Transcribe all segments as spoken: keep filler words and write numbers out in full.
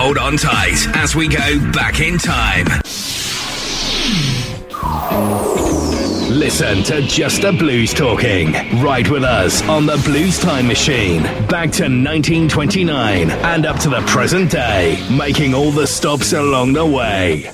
hold on tight as we go back in time. Listen to Just the Blues Talking. Ride with us on the Blues Time Machine. Back to nineteen twenty-nine and up to the present day, making all the stops along the way.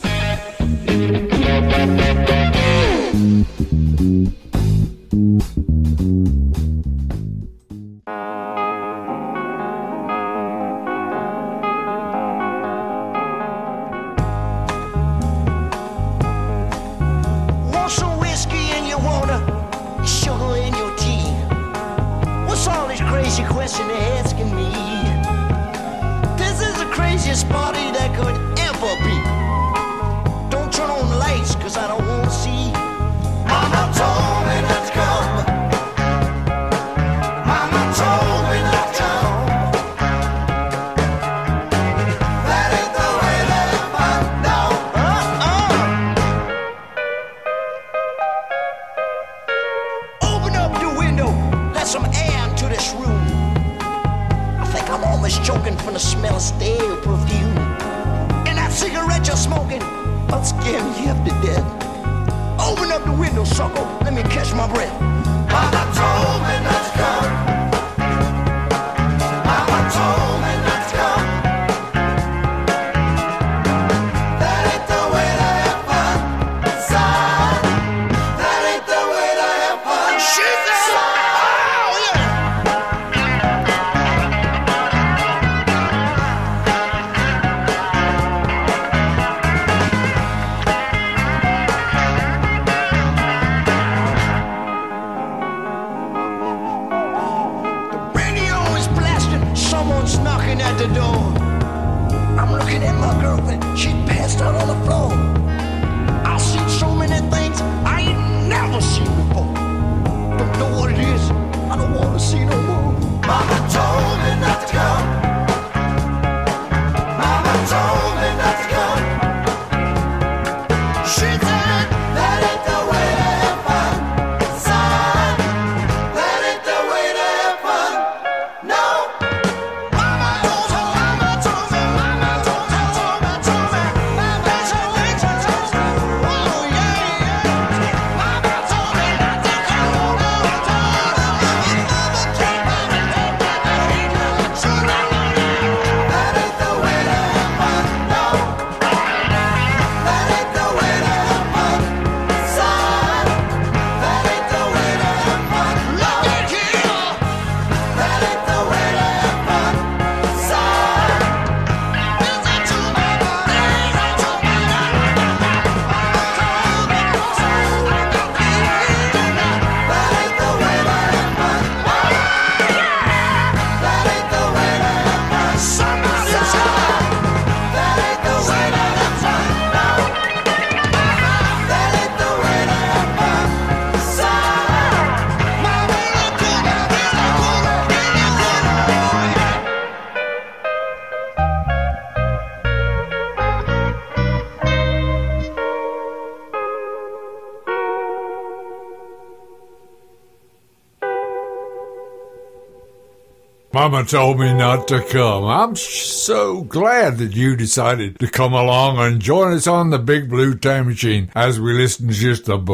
Mama told me not to come. I'm so glad that you decided to come along and join us on the Big Blue Time Machine as we listen to Just the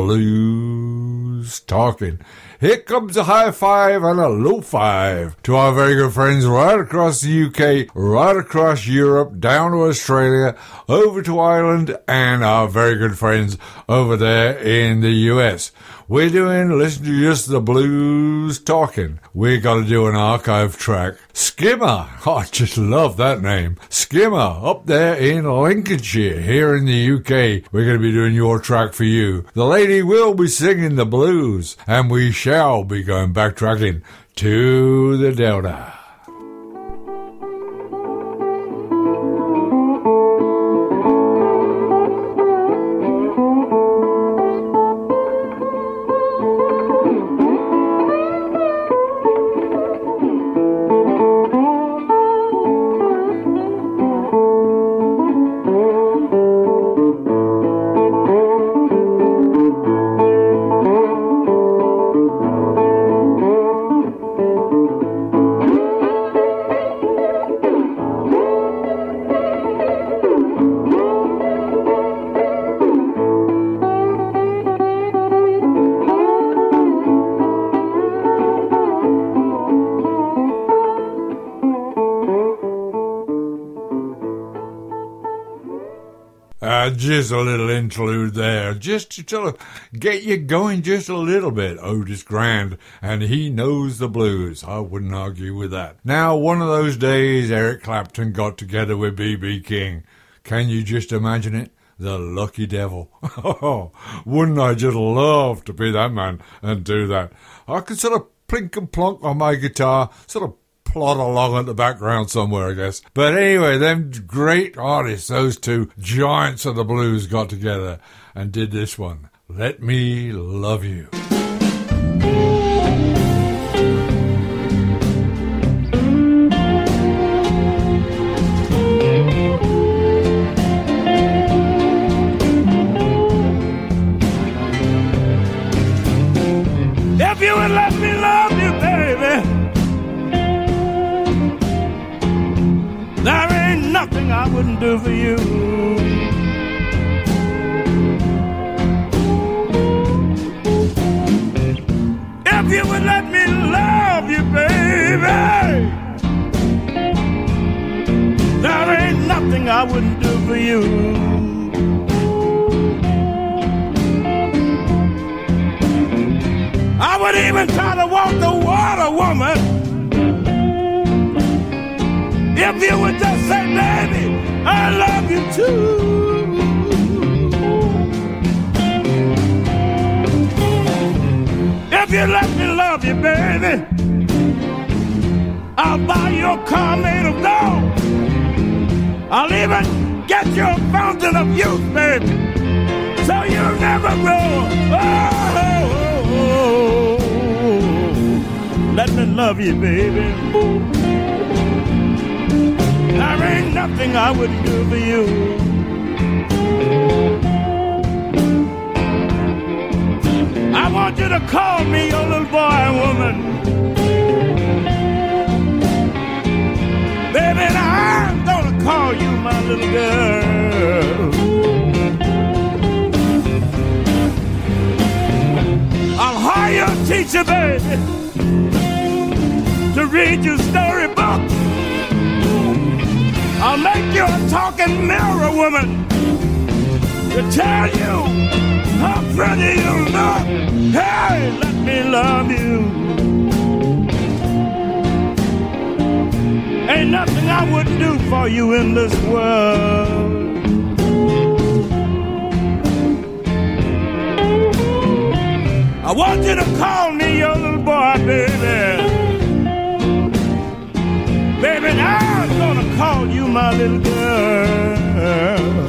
Blues Talking. Here comes a high five and a low five to our very good friends right across the U K, right across Europe, down to Australia, over to Ireland, and our very good friends over there in the U S. We're doing Listen to Just the Blues Talking. We got to do an archive track. Skimmer. Oh, I just love that name. Skimmer, up there in Lincolnshire, here in the U K. We're going to be doing your track for you. The lady will be singing the blues, and we shall be going backtracking to the Delta. just a little interlude there, just to sort of get you going just a little bit. Otis Grant, and he knows the blues. I wouldn't argue with that. Now, one of those days, Eric Clapton got together with B B King. Can you just imagine it? The lucky devil. Oh, wouldn't I just love to be that man and do that? I could sort of plink and plonk on my guitar, sort of plod along at the background somewhere, I guess. But anyway, them great artists, those two giants of the blues, got together and did this one. Let Me Love You. If you would let me love you, baby, there ain't nothing I wouldn't do for you. If you would let me love you, baby, there ain't nothing I wouldn't do for you. I would even try to walk the water, woman, if you would just say, baby, I love you too. If you let me love you, baby, I'll buy you a car made of gold. I'll even get you a fountain of youth, baby, so you'll never grow. Oh, oh, oh, oh. Let me love you, baby. There ain't nothing I wouldn't do for you. I want you to call me your little boy, woman. Baby, now I'm gonna call you my little girl. I'll hire a teacher, baby, to read you storybooks. I'll make you a talking mirror, woman, to tell you how pretty you look. Hey, let me love you. Ain't nothing I wouldn't do for you in this world. I want you to call me your little boy, baby. Baby, I'm gonna call you my little girl.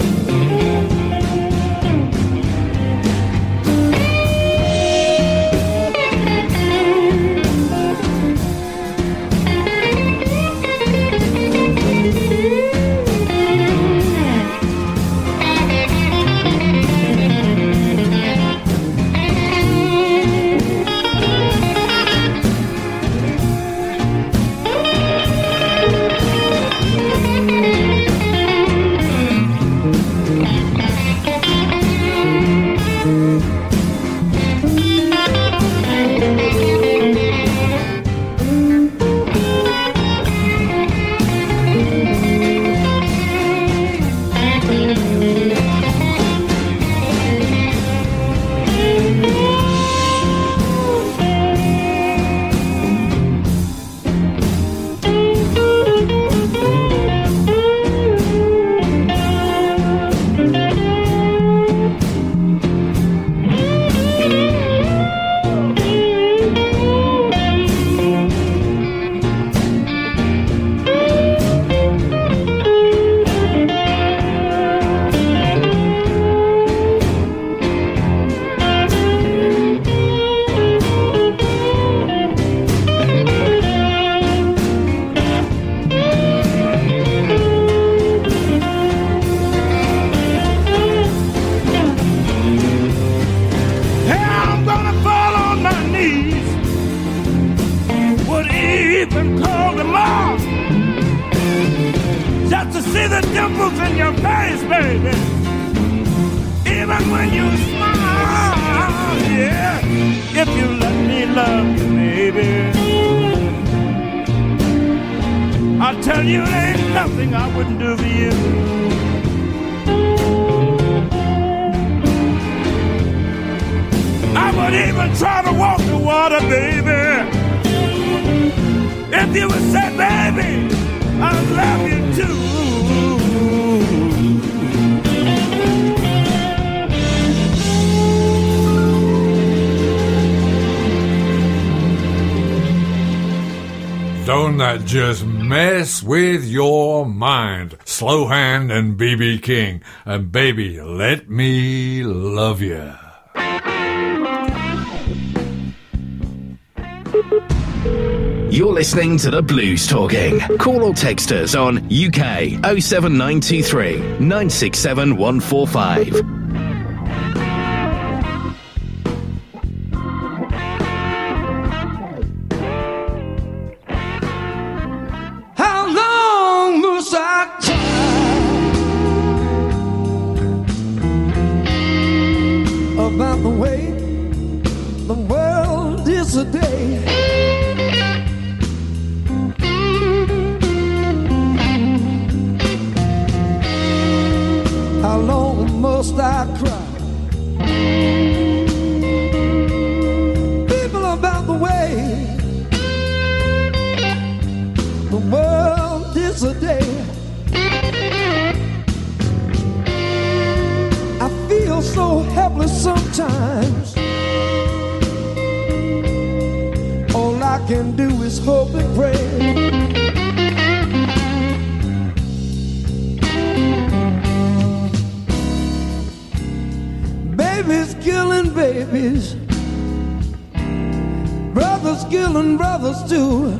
would even try to walk the water, baby. If you would say, baby, I love you too. Don't that just mess with your mind? Slow Hand and B B King. And baby, let me love you. You're listening to the Blues Talking. Call or text us on U K oh seven nine two three, nine six seven, one four five. About the way the world is today. How long must I cry? People, about the way the world is today. So helpless sometimes. All I can do is hope and pray. Babies killing babies, brothers killing brothers too.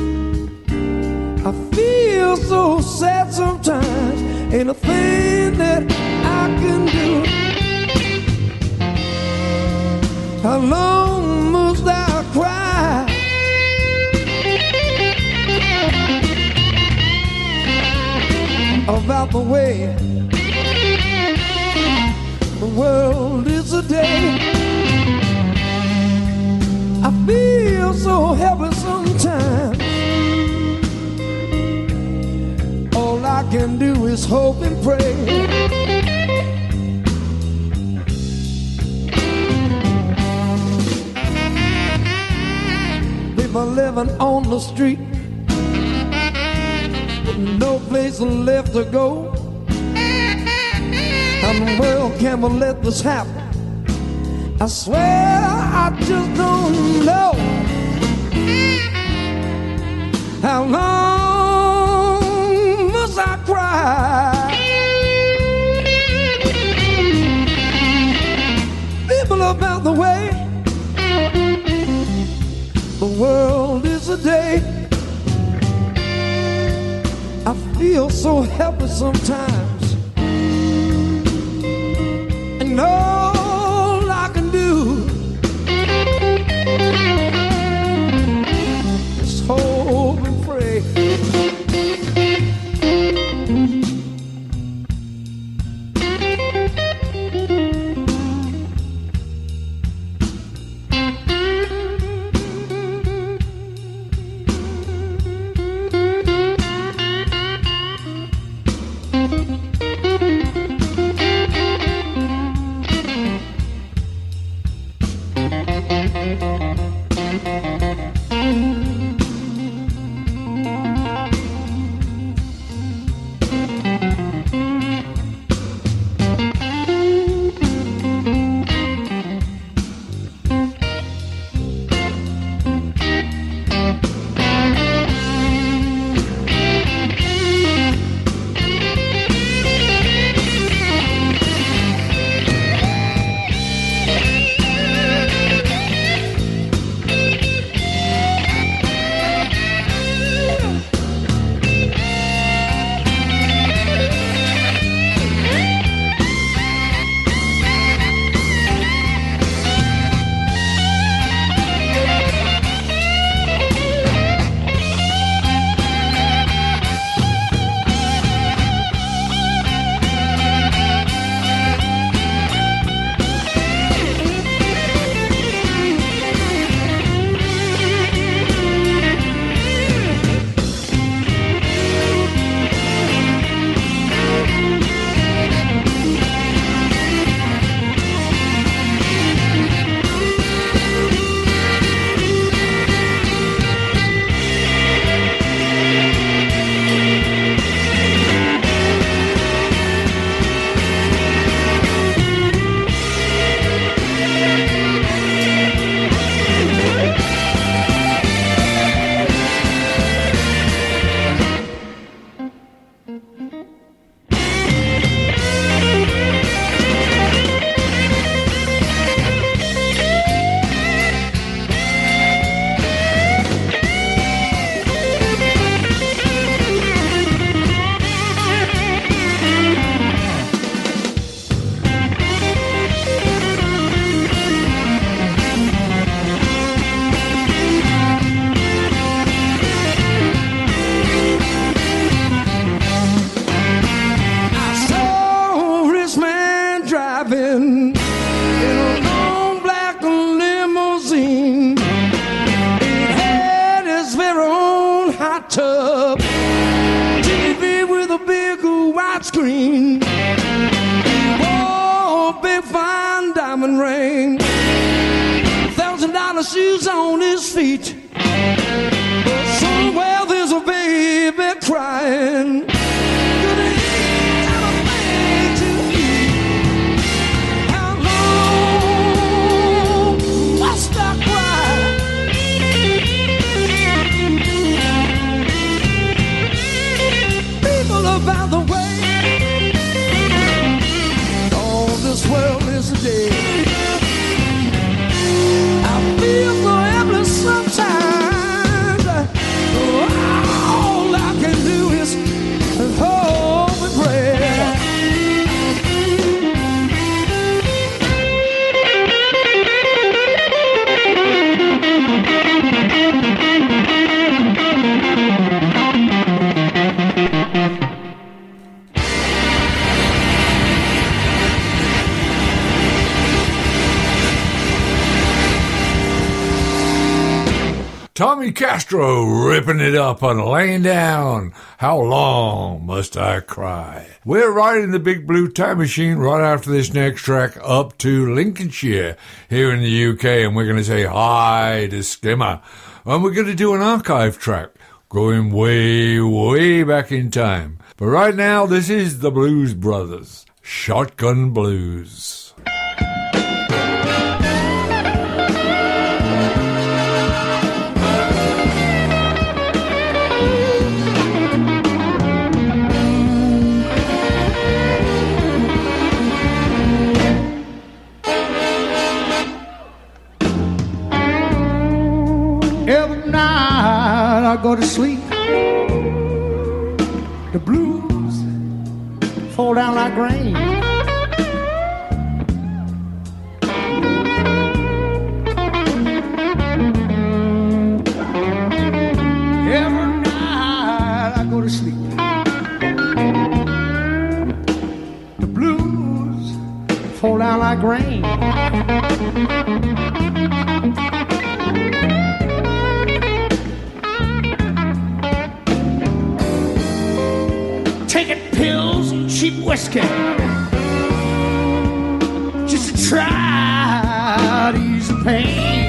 I feel so sad sometimes. Ain't a thing that I can do. How long must I cry? About the way the world is today. I feel so helpless sometimes. All I can do is hope and pray. People living on the street, no place left to go. How in the world can we let this happen? I swear I just don't know. How long must I cry? People about the way the world is today. I feel so helpless sometimes, and all I can do is hope and pray. the shoes on his feet. But somewhere there's a baby crying. Good ain't got a thing to eat. How long must I cry? People about the way all this world is dead. I feel so helpless sometimes. All I can do is hope and pray. Tommy Castro ripping it up and laying down. How long must I cry? We're riding the Big Blue Time Machine right after this next track up to Lincolnshire here in the U K, and we're going to say hi to Skimmer. And we're going to do an archive track going way, way back in time. But right now, this is the Blues Brothers, Shotgun Blues. Every night I go to sleep, the blues fall down like rain. Every night I go to sleep, the blues fall down like rain. Taking pills and cheap whiskey just to try to ease the pain.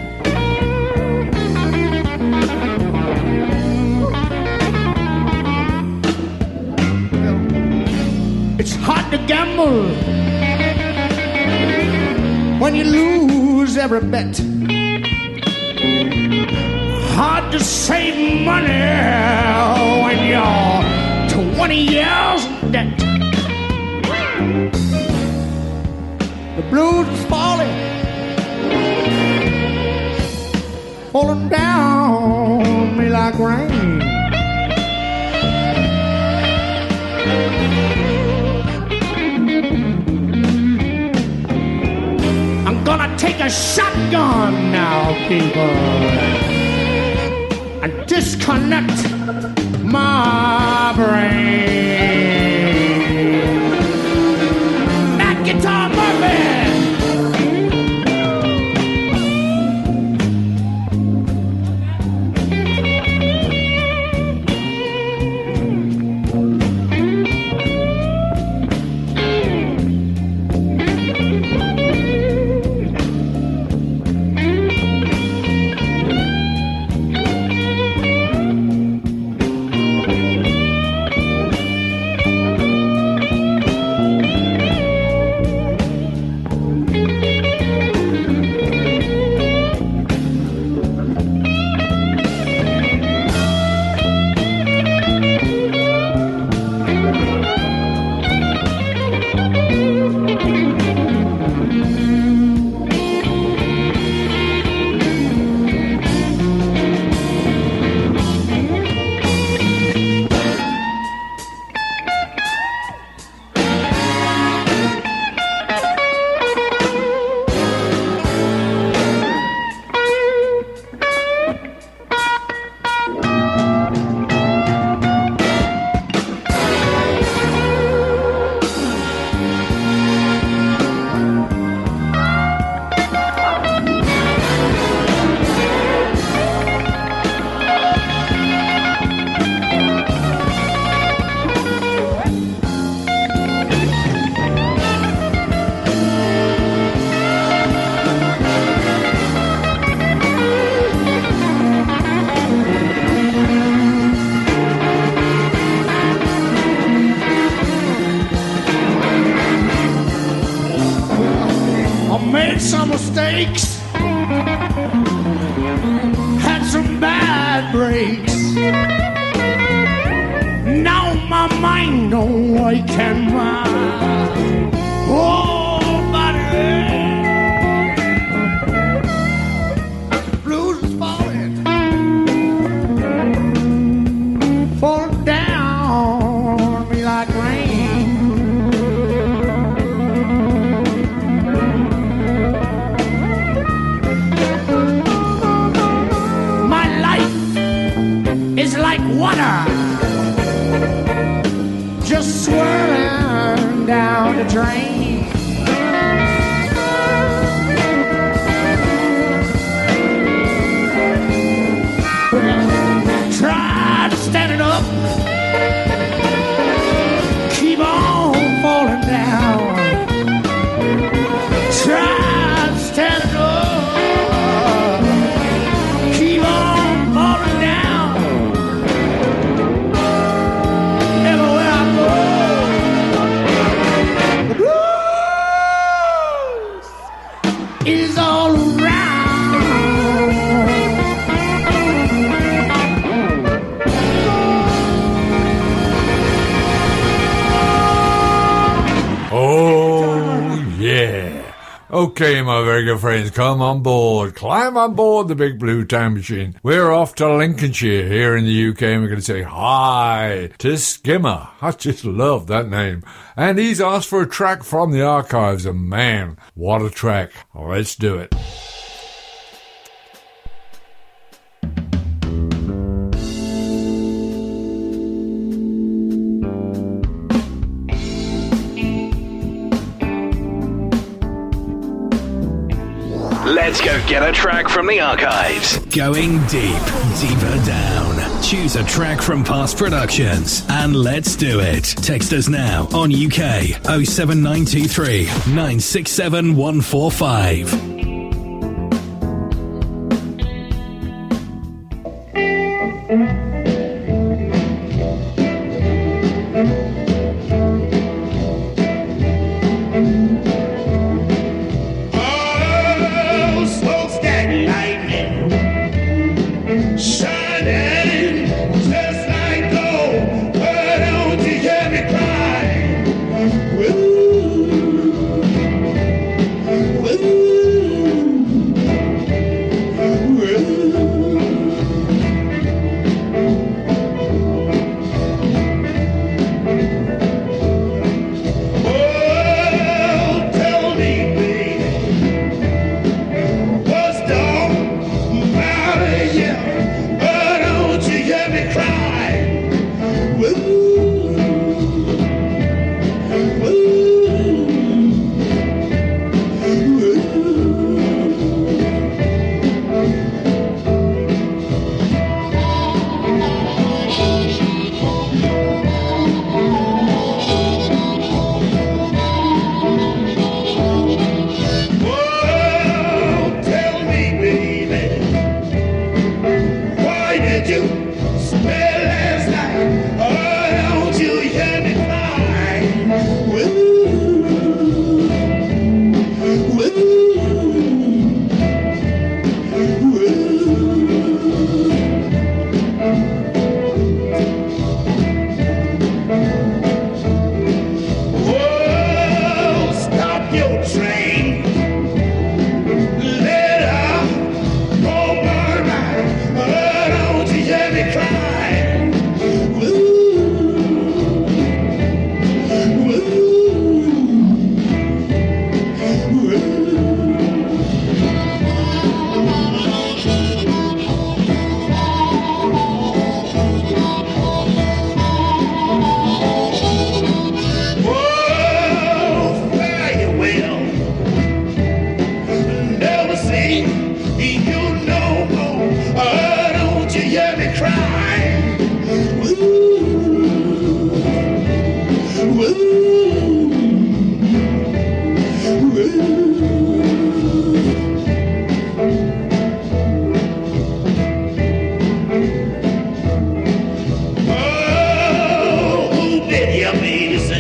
It's hard to gamble when you lose every bet. Hard to save money when you're twenty years in debt. The blues is falling, falling down me like rain. I'm gonna take a shotgun now, people, and disconnect my brain. That guitar Murphy. breaks. Had some bad breaks. Now my mind don't wake and mind. Oh, buddy. Blues is falling. Falling down on me like rain. My life is like water, just swirling down the drain. Try to stand it up, keep on falling down. Try to stand it up, keep on falling down. Everywhere I go, the blues is all around. Oh, yeah. Okay, my very good friends, come on board. Climb on board the Big Blue Time Machine. We're off to Lincolnshire here in the U K, and we're going to say hi to Skimmer. I just love that name. And he's asked for a track from the archives, and man, what a track. Let's do it. Let's go get a track from the archives. Going deep, deeper down. Choose a track from past productions and let's do it. Text us now on U K oh seven nine two three nine six seven one four five.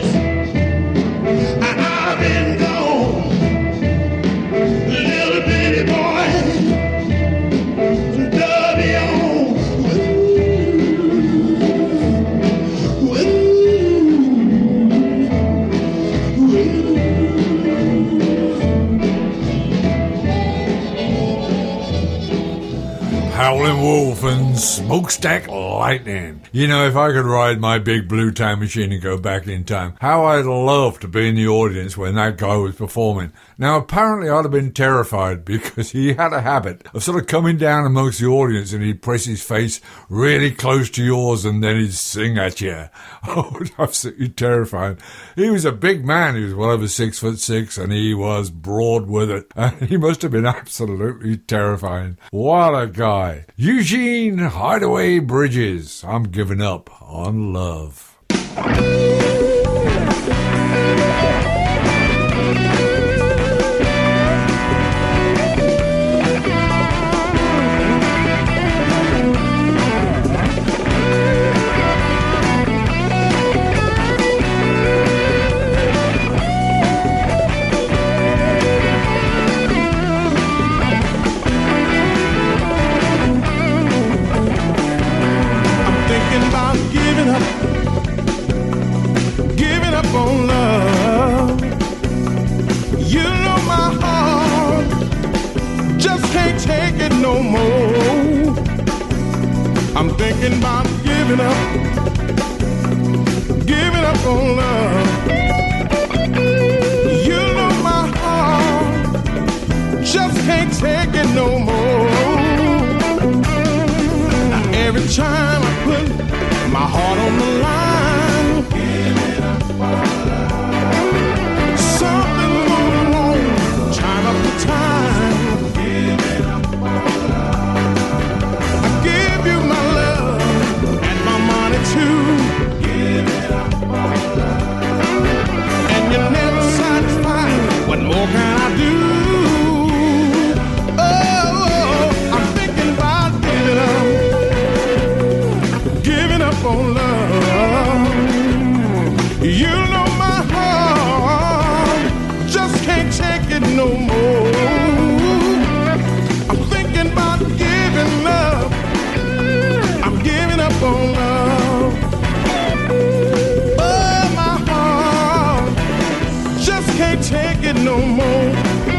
Little bit Howlin' Wolf and Smokestack Lightning. You know, if I could ride my big blue time machine and go back in time, how I'd love to be in the audience when that guy was performing. Now, apparently I'd have been terrified because he had a habit of sort of coming down amongst the audience and he'd press his face really close to yours and then he'd sing at you. Oh, it was absolutely terrifying. He was a big man. He was well over six foot six and he was broad with it. And he must have been absolutely terrifying. What a guy. Eugene Hideaway Bridges. I'm giving up on love. On love, you know my heart just can't take it no more. I'm thinking about giving up, giving up on love. You know my heart just can't take it no more. Now every time I put my heart on the line, giving up. Something's going wrong, time after time. I give you my love and my money too. And you're never satisfied. What more can I do? Oh, I'm thinking about giving up, giving up on love. You know my heart just can't take it no more. I'm thinking about giving up. I'm giving up on love. Oh, my heart just can't take it no more.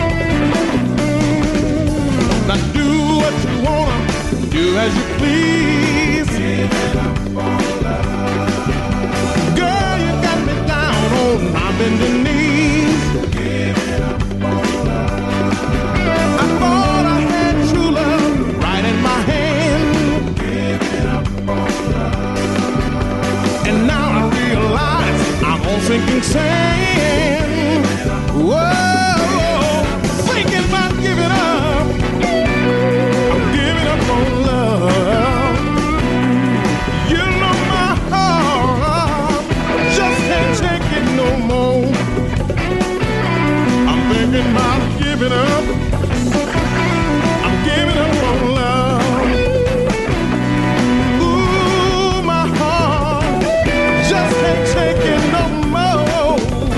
Now do what you wanna, do as you please. Giving up on love. Girl, you got me down on my bending knees. Giving up on love. I thought I had true love right in my hand. Giving up on love. And now I realize I'm on sinking sand. Whoa, thinking about giving up. I'm giving up on love. You know my heart just can't take it no more. I'm thinking about giving up. I'm giving up on love. Ooh, my heart just can't take it no more.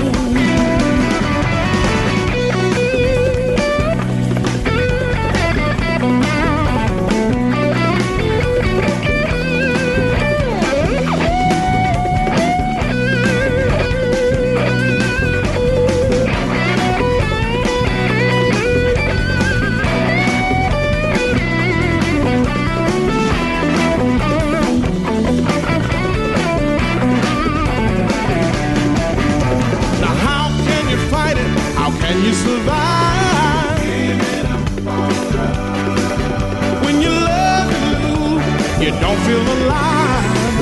Can you survive when you love you, you don't feel alive?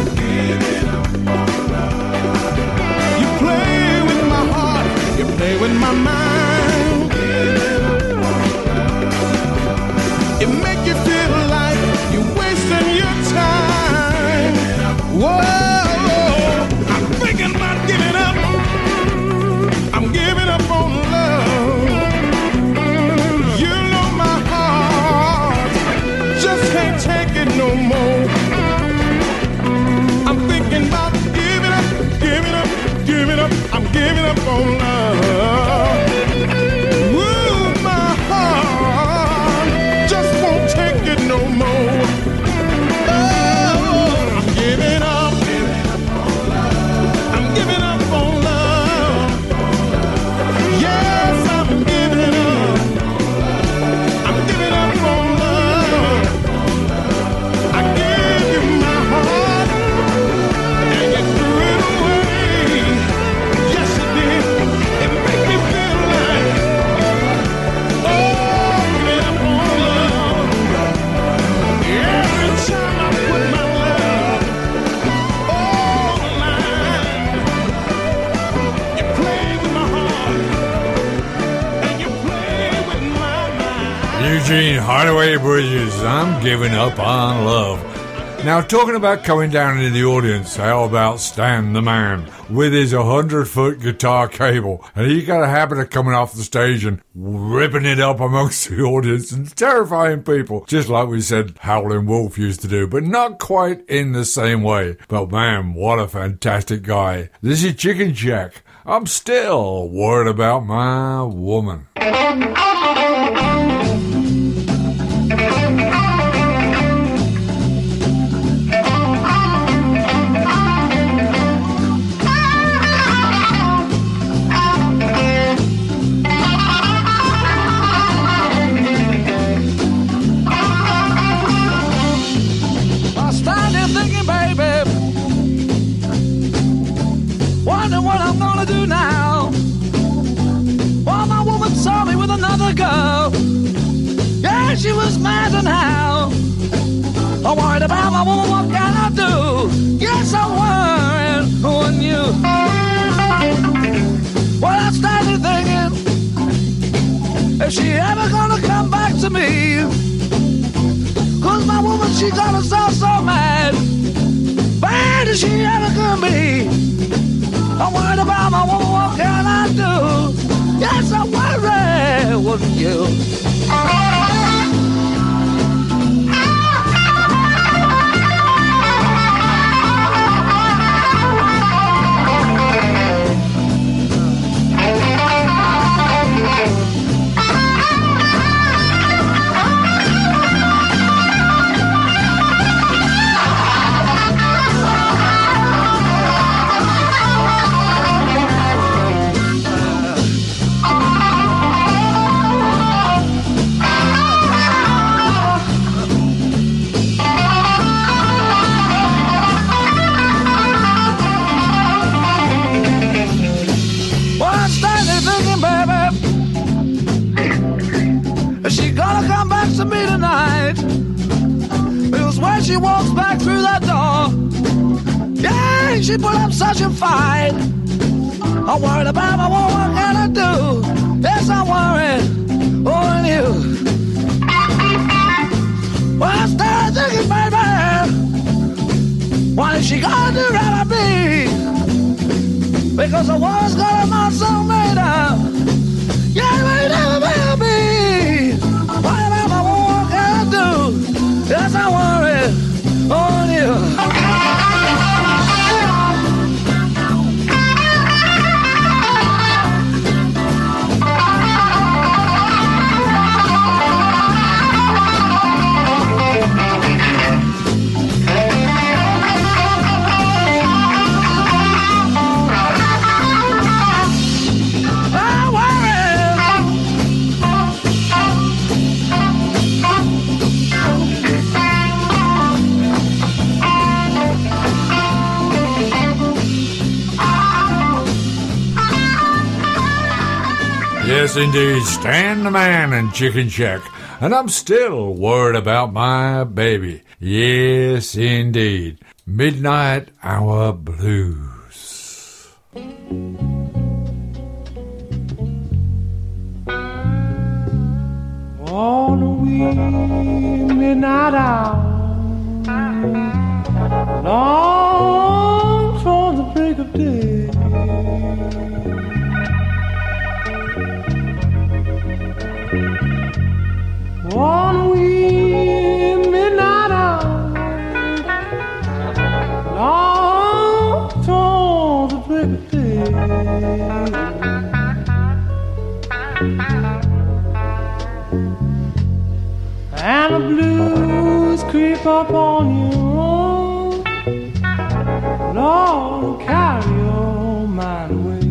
You play with my heart, you play with my mind. It make you feel like you're wasting your time. Whoa, I'm thinking about giving up. I'm giving up on love. You know my heart just can't take it no more. I'm thinking about giving up, giving up, giving up. I'm giving up on love. Ooh, my heart just won't take it no more. Oh, I'm giving up. I'm giving up on love. Yes, I'm giving up. I'm giving up on love. Machine, Hideaway Bridges, I'm giving up on love. Now, talking about coming down into the audience, how about Stan the Man with his one hundred foot guitar cable? And he got a habit of coming off the stage and ripping it up amongst the audience and terrifying people, just like we said Howlin' Wolf used to do, but not quite in the same way. But man, what a fantastic guy. This is Chicken Shack. I'm still worried about my woman. Do now. Well, my woman saw me with another girl. Yeah, she was mad and how. I'm worried about my woman, what can I do? Yes, I'm worried on you. Well, I started thinking, is she ever gonna come back to me? Cause my woman, she got herself so mad. Bad is she ever gonna be? I'm worried about my woman, what can I do? Yes, I'm worried, wouldn't you? To me tonight, because when she walks back through that door, yeah, she put up such a fight. I'm worried about my woman, what can I do? Yes, I'm worried on you. Well, I started thinking, baby, what is she gonna do rather be? Because the woman's got a mind so made up. Yeah, we never will be. What about my woman, what can I do? Yes, I'm worried on you. Yes, indeed, Stan the Man and Chicken Shack. And I'm still worried about my baby. Yes, indeed. Midnight Hour Blues. On the wee midnight hour, long from the break of day, on the wee midnight hour, long from the break of day, and the blues creep up on you. Lord, carry your mind away.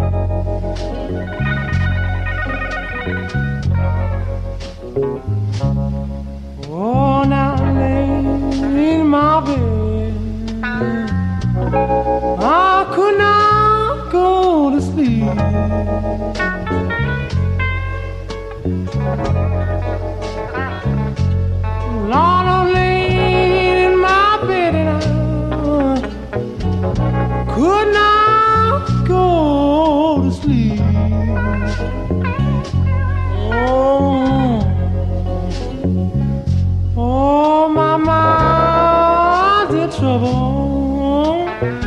Oh, now lay in my bed, I could not go to sleep. Lord, I'm laying in my bed and I could not go to sleep. Oh, trouble.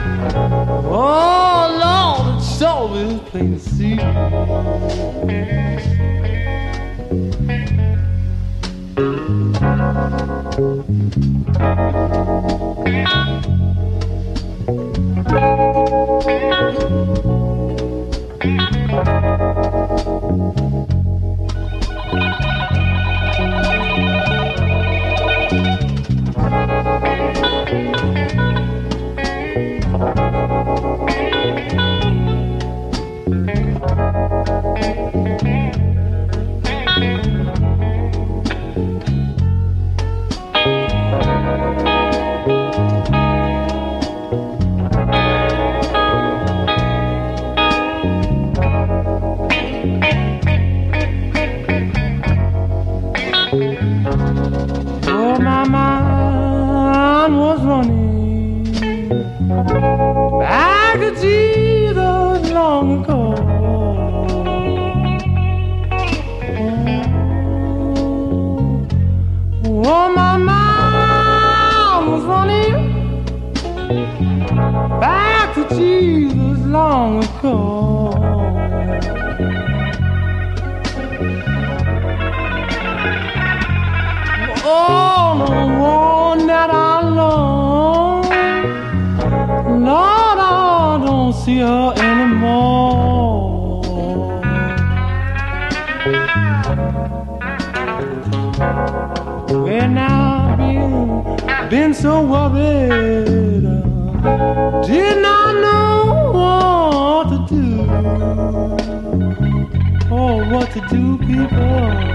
Oh, Lord, it's always plain to see. Oh, my mind was running back to Jesus long ago. Oh, my mind was running back to Jesus long ago. Oh, the one that I love, Lord, I don't see her anymore. When I've been, been so worried, did not know what to do. Oh, what to do, people.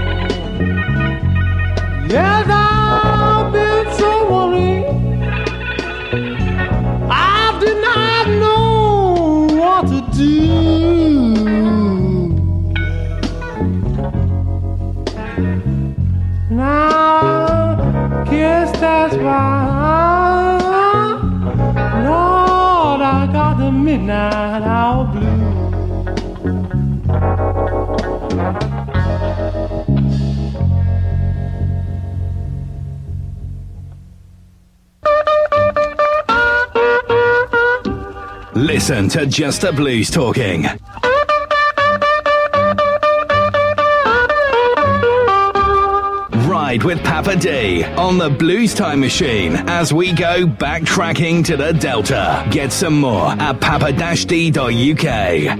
Yes, I've been so worried. I did not know what to do. Now, I guess that's why, Lord, I got the midnight hour blues. Listen to Just the Blues Talking. Ride with Papa D on the Blues Time Machine as we go backtracking to the Delta. Get some more at papa d dot u k.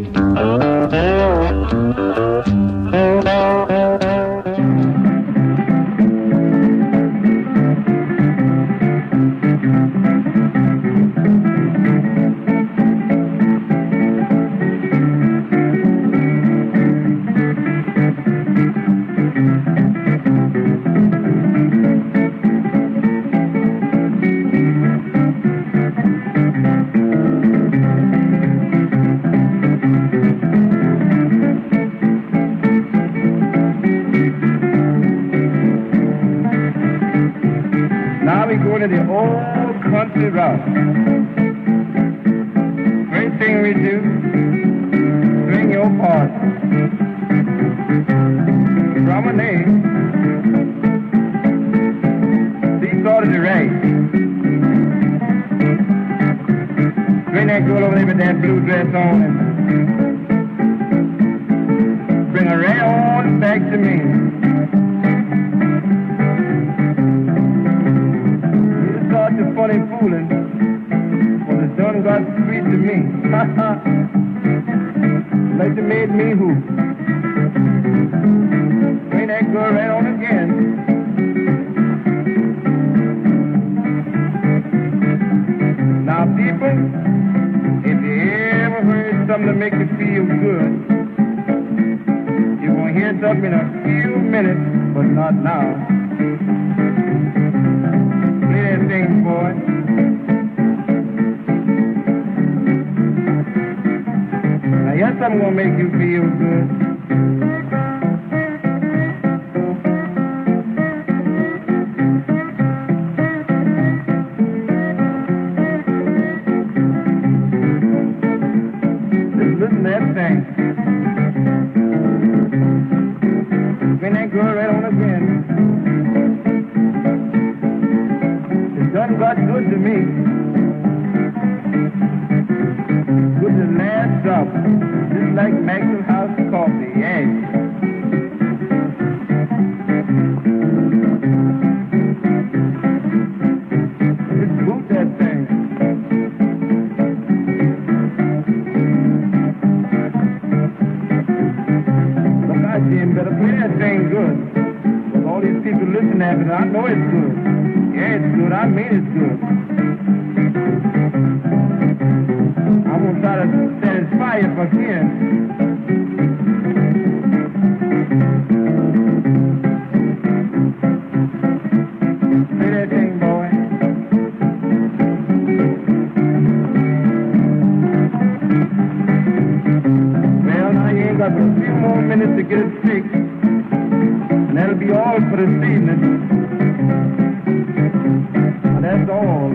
To the old country route. First thing we do, swing your part. Promenade. Seesaw to the right. Bring that girl over there with that blue dress on and bring her right on back to me. Funny fooling, when the sun got sweet to me. Like they made me hoop. Bring that girl right on again. Now people, if you ever heard something to make you feel good, you're gonna hear something in a few minutes, but not now. Thing, boy. Now, yes, I'm gonna make you feel good. Just listen to that thing. Bring that girl right on again. done got good to me. Good to the last drop. Just like Maxwell House coffee, yeah. Just boot that thing. Look, I Jim, better play that thing good. With all these people listening at it, I know it's good. Yeah, it's good. I mean it's good. I'm gonna try to satisfy you if I can. Play that thing, boy. Well, now you ain't got but a few more minutes to get it fixed. And that'll be all for this evening. And that's all.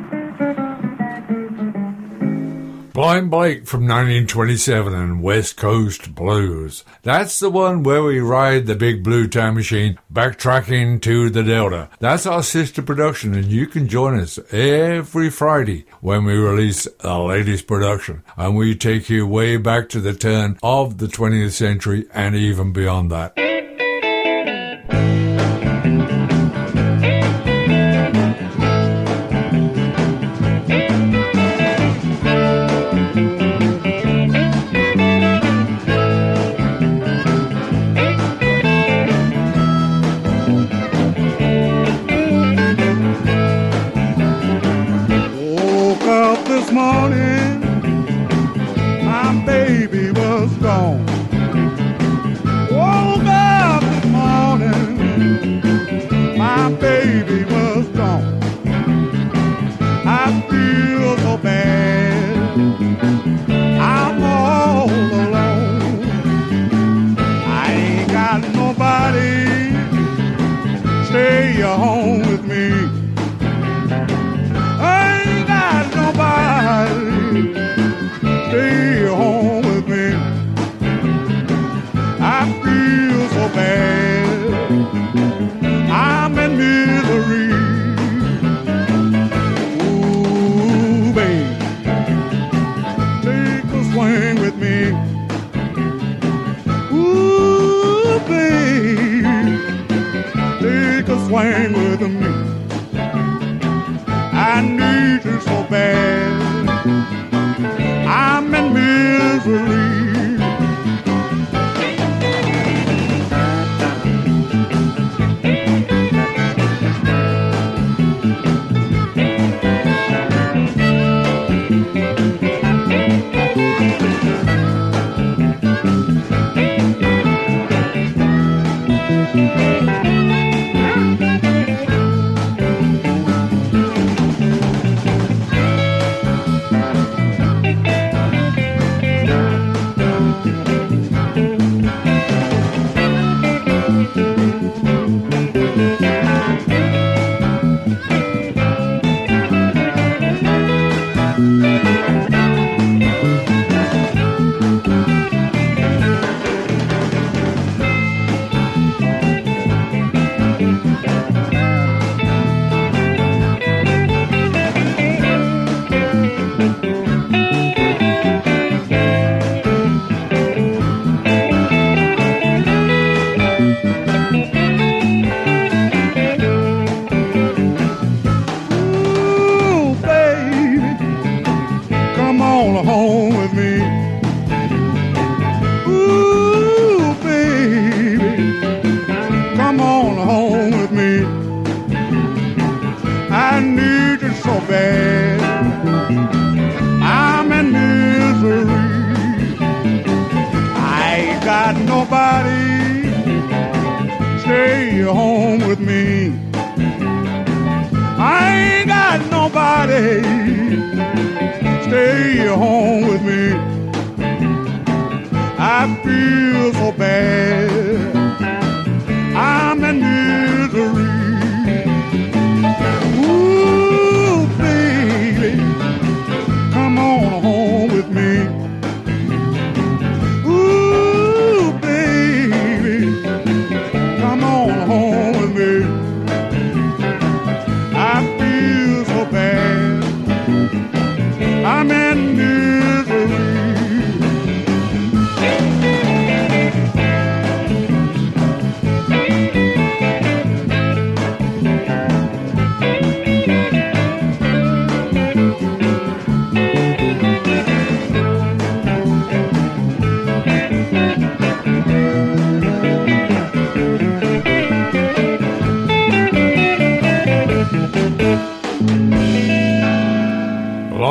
Blind Blake from nineteen twenty-seven and West Coast Blues. That's the one where we ride the big blue time machine backtracking to the Delta. That's our sister production, and you can join us every Friday when we release the latest production. And we take you way back to the turn of the twentieth century and even beyond that. Morning, my baby was gone. Woke up this morning, my baby was gone. I feel so bad, I'm all alone. I ain't got nobody stay home with me. Stay home with me. I feel so bad, I'm in misery. Ooh, babe, take a swing with me. Ooh, babe, take a swing with me. I need you so bad, I'm in misery.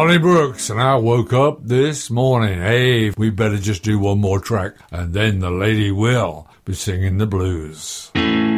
Lonnie Brooks, and I woke up this morning. Hey, we better just do one more track, and then the lady will be singing the blues.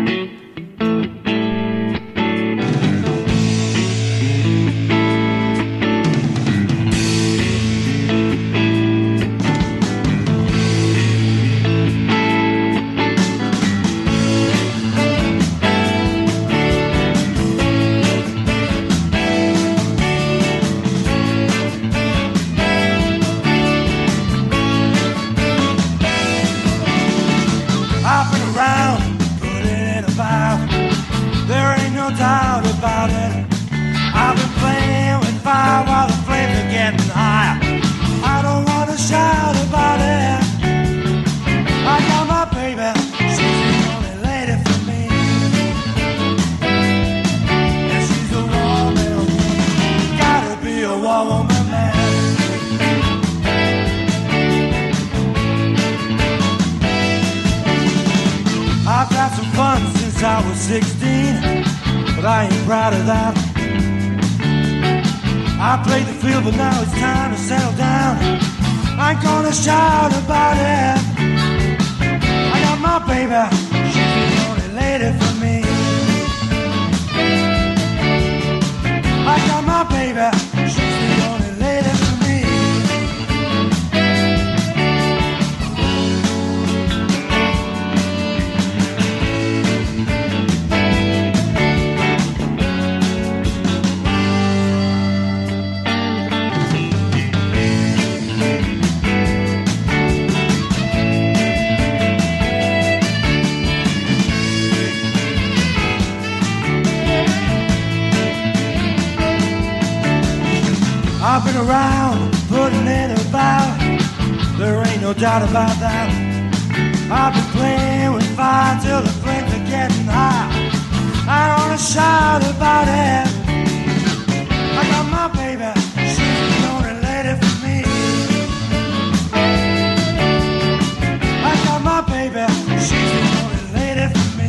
I've been around, putting it about. There ain't no doubt about that. I've been playing with fire till the flames are getting high. I don't wanna shout about it. I got my baby, she's the only lady for me. I got my baby, she's the only lady for me.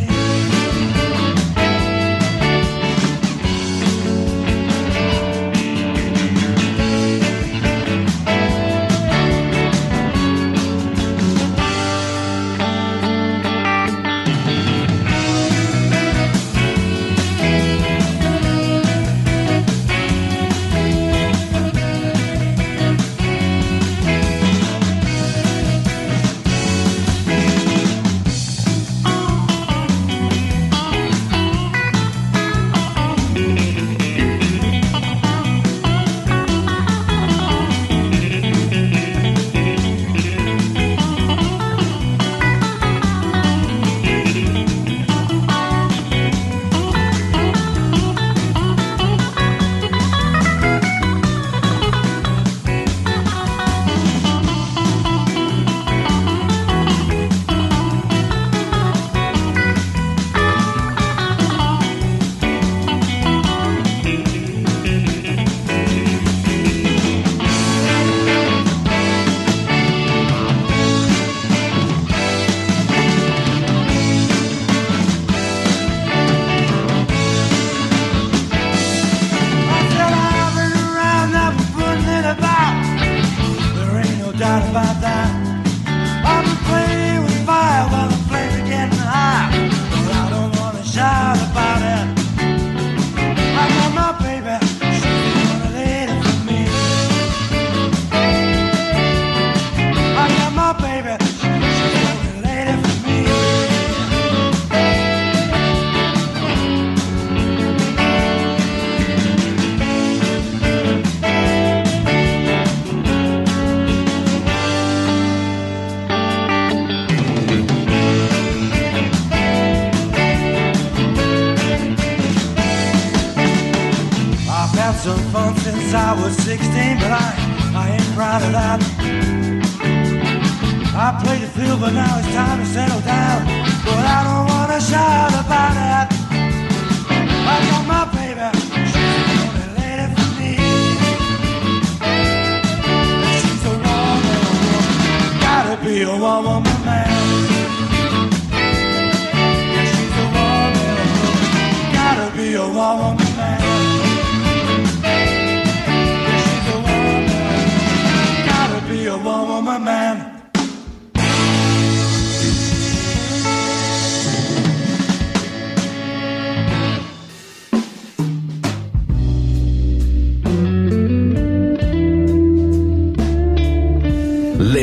Be a woman, man. She's a woman.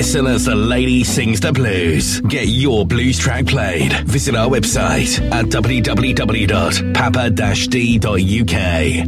listen as the lady sings the blues. Get your blues track played. Visit our website at w w w dot papa dash d dot u k.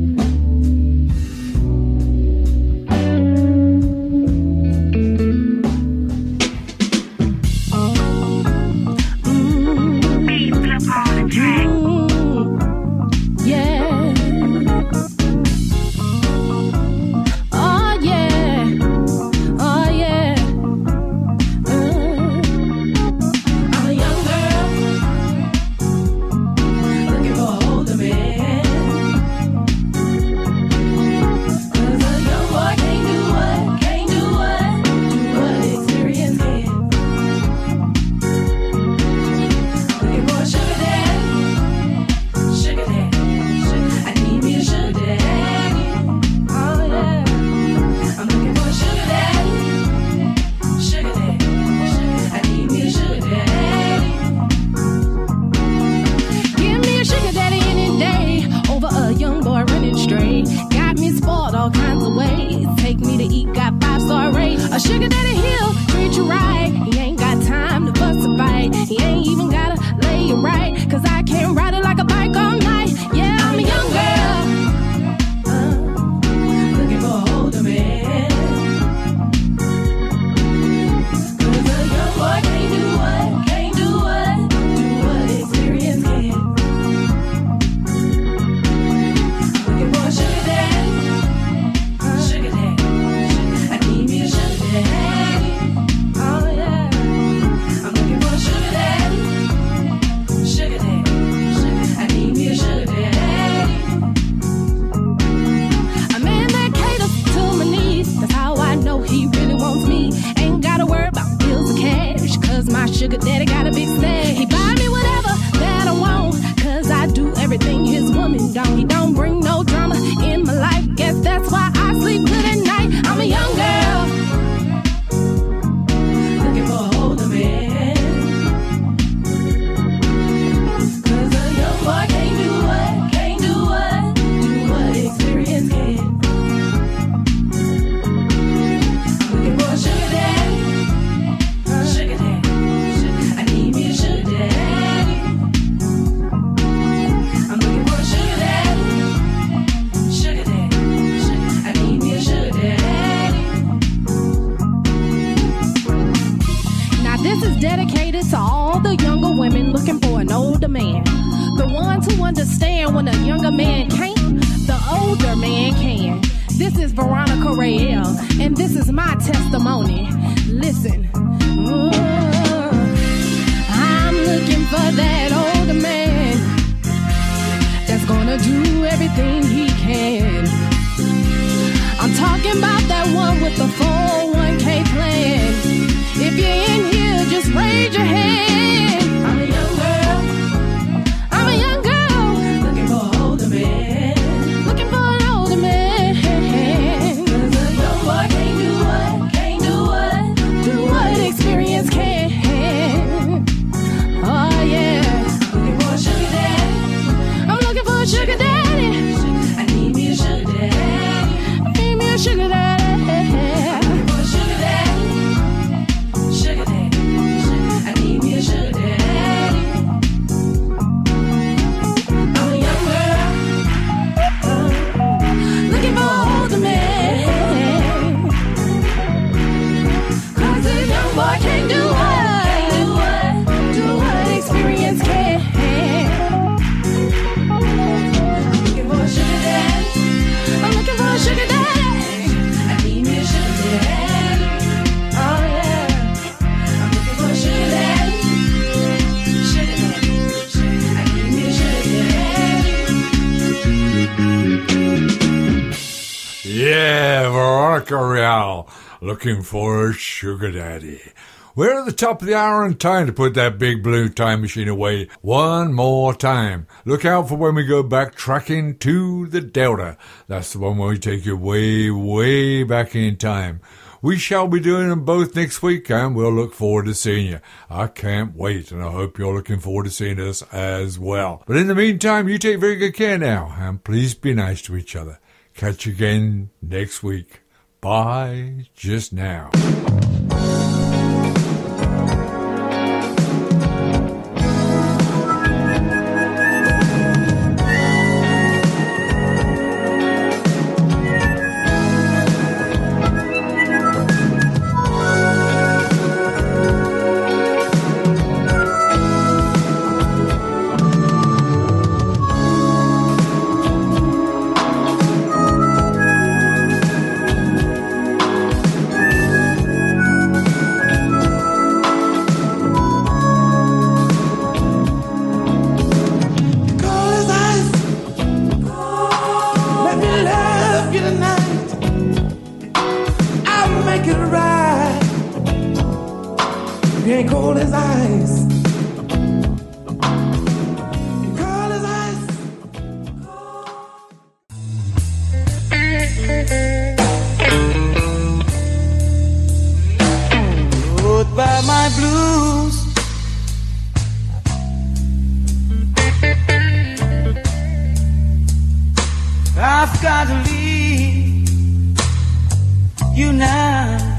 Looking for a sugar daddy. We're at the top of the hour and time to put that big blue time machine away one more time. Look out for when we go back tracking to the Delta. That's the one where we take you way, way back in time. We shall be doing them both next week, and we'll look forward to seeing you. I can't wait, and I hope you're looking forward to seeing us as well. But in the meantime, you take very good care now, and please be nice to each other. Catch you again next week. Bye just now. I've got to leave you now.